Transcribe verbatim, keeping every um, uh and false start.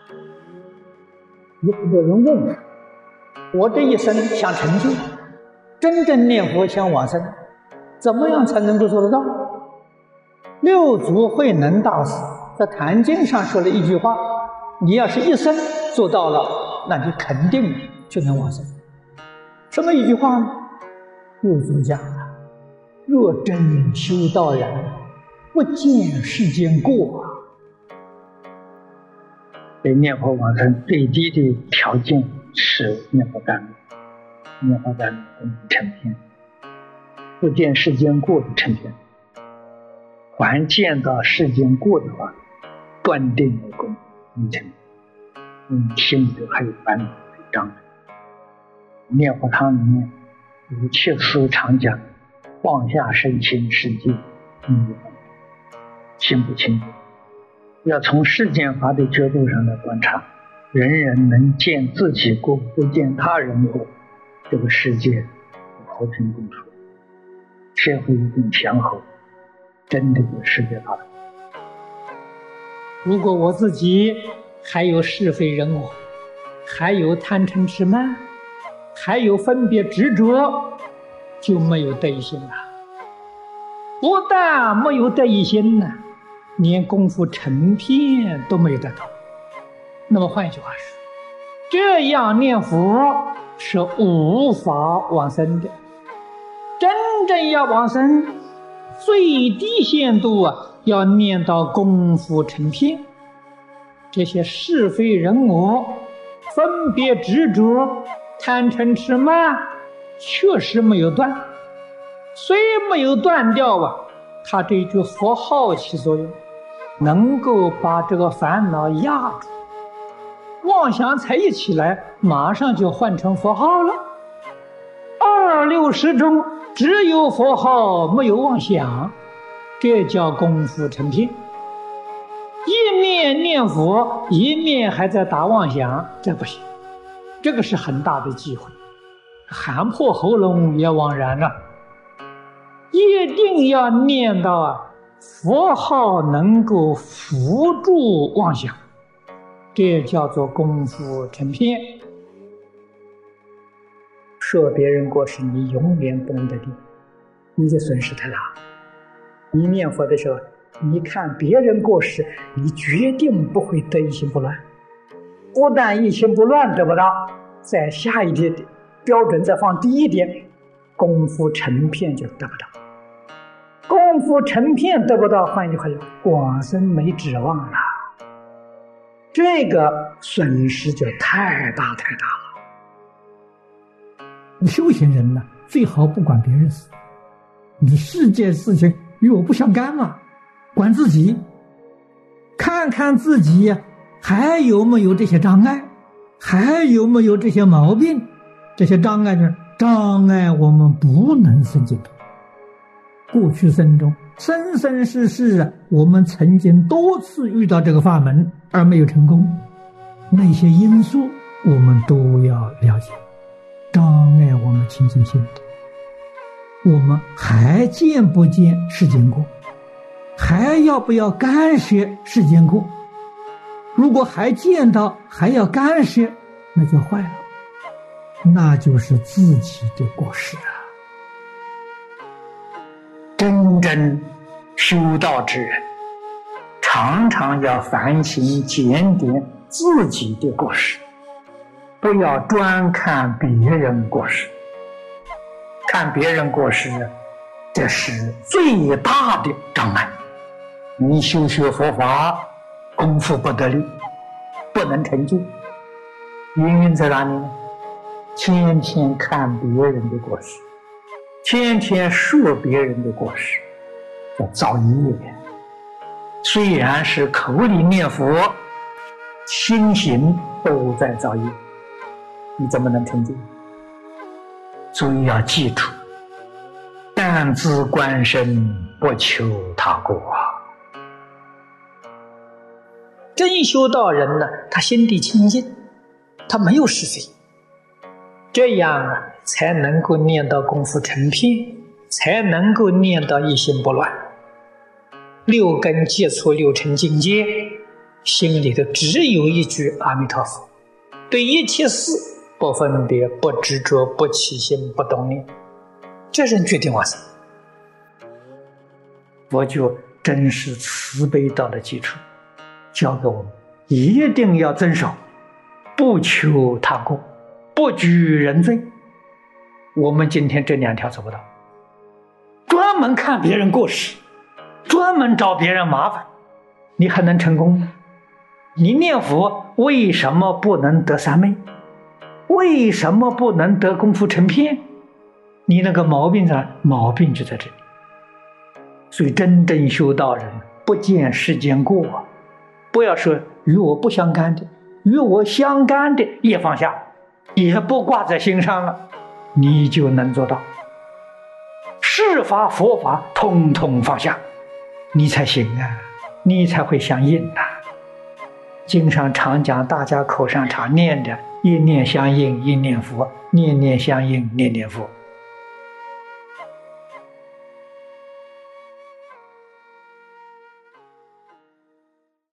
有很多人问我，我这一生想成就，真正念佛想往生，怎么样才能够做得到？六祖慧能大师在《坛经》上说了一句话：你要是一生做到了，那你肯定就能往生。什么一句话呢？六祖讲了：若真修道人，不见世间过啊。 对念佛往生最低的条件是念佛甘露，念佛甘露成片，不见世间过的成片。还见到世间过的话，断定为功没成。嗯，心里头还有烦恼有障碍。念佛堂里面有切思常讲，放下身心世界，嗯，心不清楚。要从世间法的角度上来观察，人人能见自己过，不见他人过，这个世界和平共处，社会一定祥和，真的有世界大同。 如果我自己还有是非人我，还有贪嗔痴慢，还有分别执着，就没有得一心了。不但没有得一心呢，连功夫成片都没有得到。那么换一句话说，这样念佛是无法往生的。真正要往生，最低限度啊，要念到功夫成片。这些是非人我、分别执着、贪嗔痴慢，确实没有断。虽没有断掉啊，它这一句佛号起作用，能够把这个烦恼压住。妄想才一起来，马上就换成佛号了。二六时中只有佛号，没有妄想，这叫功夫成片。一面念佛，一面还在打妄想，这不行。这个是很大的忌讳，喊破喉咙也枉然了。一定要念到啊，佛号能够扶助妄想，这叫做功夫成片。说别人过失，你永远不能得定，你的损失太大。你念佛的时候，你看别人过失，你决定不会得一心不乱。不但一心不乱得不到，再下一点标准再放低一点，功夫成片就得不到。功夫成片得不到，换句话说，往生没指望了。这个损失就太大太大了。 修行人呢，最好不管别人事，你世界事情与我不相干嘛，管自己，看看自己还有没有这些障碍，还有没有这些毛病。这些障碍呢，障碍我们不能生净土。过去生中生生世世啊，我们曾经多次遇到这个法门而没有成功，那些因素我们都要了解，障碍我们清净心。我们还见不见世间过？还要不要干涉世间过？如果还见到还要干涉，那就坏了，那就是自己的过失啊。 真正修道之人，常常要反省检点自己的过失，不要专看别人过失。看别人过失，这是最大的障碍。你修学佛法，功夫不得力，不能成就。原因在哪里呢？天天看别人的过失，天天说别人的过失，叫造业。虽然是口里念佛，心行都在造业，你怎么能成就？所以要记住，但自观身，不求他过啊。 真修道人呢，他心地清净，他没有是非，这样啊，才能够念到功夫成片，才能够念到一心不乱。六根接触六尘境界， 心里头只有一句阿弥陀佛，对一切事不分别、不执着、不起心、不动念，这人决定往生。 佛就真是慈悲道的基础，教给我们一定要遵守，不求他过，不举人罪。我们今天这两条做不到，专门看别人过失，专门找别人麻烦，你还能成功吗？你念佛为什么不能得三昧？为什么不能得功夫成片？你那个毛病上，毛病就在这里。所以真正修道人不见世间过，不要说与我不相干的，与我相干的也放下，也不挂在心上了，你就能做到世法佛法统统放下，你才行啊，你才会相应啊。经上常讲，大家口上常念的，一念相应一念佛，念念相应念念佛。